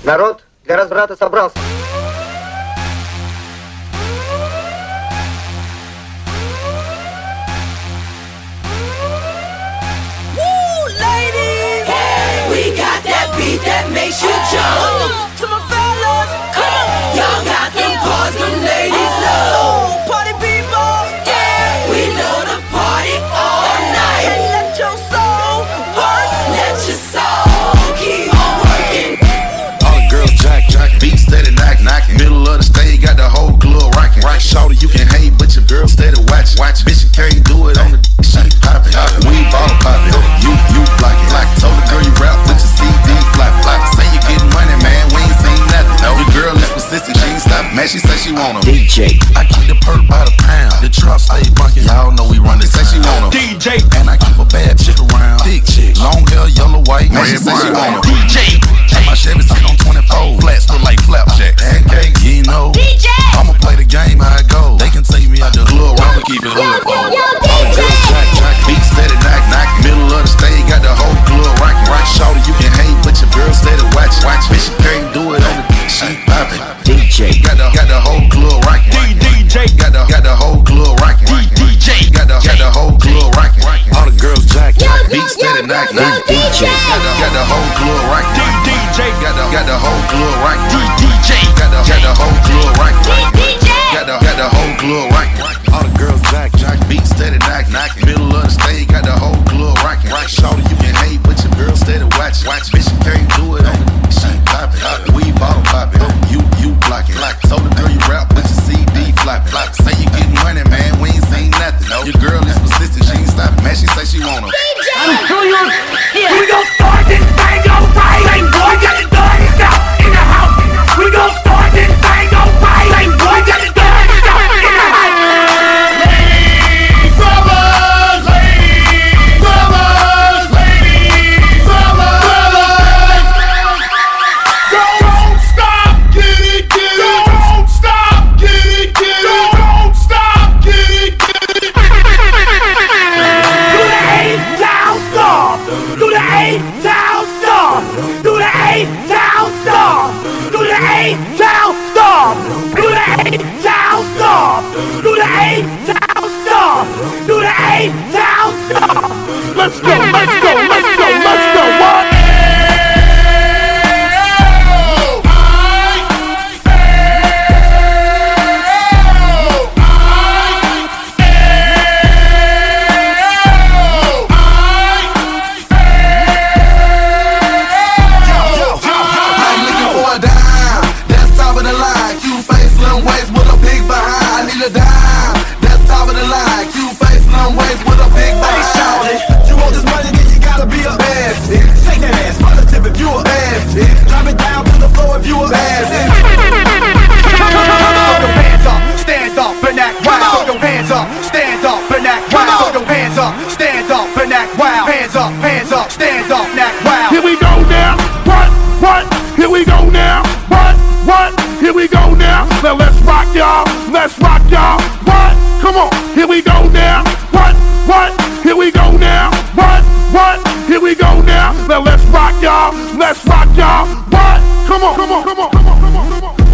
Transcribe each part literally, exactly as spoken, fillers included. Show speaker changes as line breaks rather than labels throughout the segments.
Народ для разврата собрался.
That makes you jump. To my fellas, come on. Y'all got them cars, them ladies love. Party people, yeah. We know the party all night. And let your soul work. Let your soul keep on working.
All the girls jack, jack, beat steady, knock, knocking. Middle of the stage, got the whole club rocking. Right, shorty, you can hate, but your girl steady watching. Watch, bitch, you can't do it on the d- she poppin'. We ball poppin'. You, you blockin'. Like, told the girl you rap, put your C D flop, flop. Say you getting money, man, we ain't seen nothing. No, your girl is persistent, she ain't stoppin'. Man, she say she want 'em.
D J.
I keep the perk by the pound. The truck stay bunkin'. Y'all know we run this. Say she want 'em.
D J.
And I keep a bad chick around. Thick chick, long hair, yellow, white. Man, she say she want 'em.
D J.
And my Chevy sit on twenty-four. Flats look like flapjack. Pancakes, you know.
D J.
I'ma play the game how it goes. They can take me out the club, I'ma keep it hood.
Yo, yo, yo,
All the girls jack, jack, beat steady, knock, knock. Middle of the stage, got the whole club rockin'. Right, shorty, you can hate, but your girl steady watchin'. Watch, bitch, you can't do it on the d- she poppin'.
D J.
Got the, got the whole club rockin'.
D J.
Got the, got the whole club rockin'.
D J.
Got the, got the whole club rockin'. All the girls jack,
Yo,
jack,
yo,
beat steady,
yo,
knock,
yo,
knock.
D J.
Got the, got the whole club rockin'.
D J.
Got the, got the whole club rockin'.
D J.
Got the, got the whole club rockin'.
D J.
Got the, got the whole club rockin'. All the girls jack, jack, beat steady, knock, knockin'. Middle of the stage, got the whole club rockin'. Right, shorty, you can hate, but your girl steady watchin'. Watch, bitch, you can't do it on the d- she poppin'. We bottle poppin'. You, you blockin'. Told the girl you rap, but your C D floppin'. Say you gettin' money, man, we ain't seen nothing. Your girl is persistent, she ain't stoppin'. Man, she say she want 'em.
We gon' start this thing alright. Same boy got the dirty out in the house. We gon' start this thing alright. Same boy got the dirty out in the house. Ladies, brothers, ladies, brothers, ladies, brothers. Don't stop, get it, get it. Don't stop, get it, get it. Don't stop, get it, get it. Do the eight-town stomp. Do the eight-town stomp. Do the eight-town stomp. Do the eight-town stomp. Do the eight-town stomp. Do the eight-town stomp. Let's go, let's go, let's go, let's go. What? Here we go now, what, what, here we go now, what, what, here we go now, now let's rock y'all, let's rock y'all, what, come on, here we go now, what, what, here we go now, what, what, here we go now, now let's rock y'all, let's rock y'all, what, come on, come on, come on, come on, come on, come on.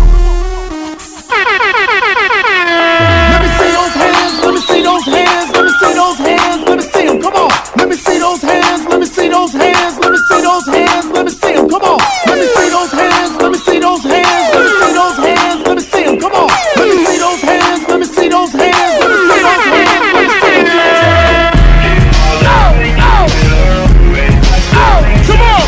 Let me see those hands, let me see those hands, let me see those hands, let me see them, come on, let me see those hands, let me see those hands, let me see those hands, let me see them, come on, let me see those hands, let me see those hands, let me see those hands, let me see them, come on, let me see those hands, let me see those hands, let me see those hands, let me see them. Oh, oh, oh, come on,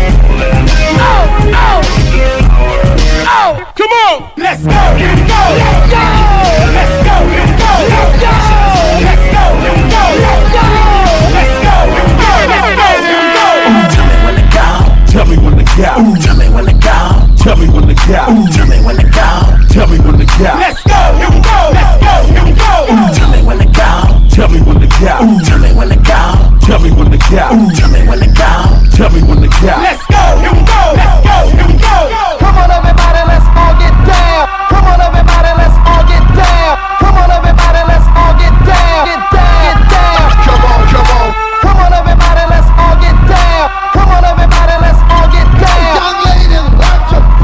oh, oh, oh, come on, let's go, here we go, let's go, let's go, here we go, let's go, let's go, here we go, let's go, let's go, here we go, let's go, here we go. Tell me when to go. Tell me when to go. Tell me when to go. Tell me when to go. Tell me when to go. Tell me when to go. Let's go. Here we go. Let's go. Here we go. Tell me when to go. Tell me when to go. Tell me when to go. Tell me when to go. Tell me when to go. Tell me when to go. Let's go. Here we go. Let's go. Here we go. Come on, everybody, let's all get down. Come on, everybody, let's all get down. Come on, everybody, let's all get down. Get down. Get down. Come on, come on. Come on, everybody, let's all get down. Come on, everybody, let's all get down. Young lady, watch your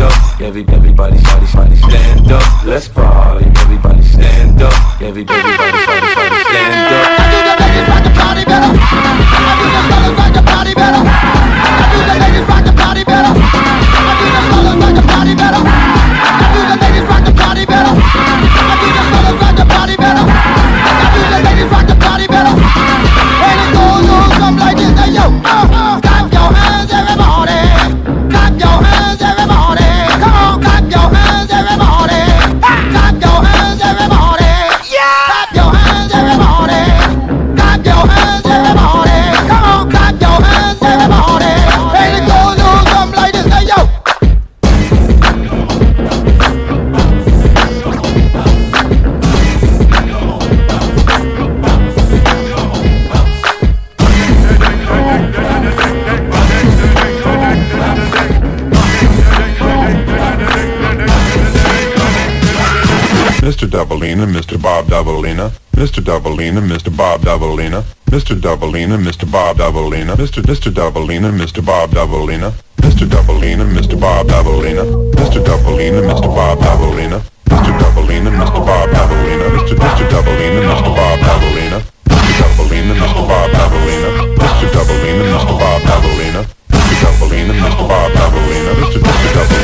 up. Every, everybody, shawty, shawty, stand up. Let's party. Everybody stand up. Every, everybody, shawty, shawty, stand up.
I do the ladies rock the party better. I do the fellas rock the party better. I do the ladies rock the party better. I do the fellas rock the party better. I do the ladies rock the party better. I do the fellas rock the party better. I do the ladies rock the party better. And it goes on something like this. Hey yo, uh, clap your hands everybody. Clap your hands everybody. Come on, clap your hands everybody. Clap your hands everybody. Yeah. Clap your hands everybody. Clap your hands everybody. Come on, clap your hands everybody. And it goes on something like this. Hey yo.
Mister Doubleina, Mister Bob Doubleina, Mister Doubleina, Mister Bob Doubleina, Mister Doubleina, Mister Bob Doubleina, Mister Mister Doubleina, Mister Bob Doubleina, Mister Doubleina, Mister Bob Doubleina, Mister Doubleina, Mister Bob Doubleina, Mister Doubleina, Mister Bob Doubleina, Mister Mister Doubleina, Mister Bob Doubleina, Mister Doubleina, Mister Bob Doubleina, Mister Doubleina, Mister Bob Doubleina, Mister Doubleina, Mister Bob Doubleina, Mister Mister Doubleina.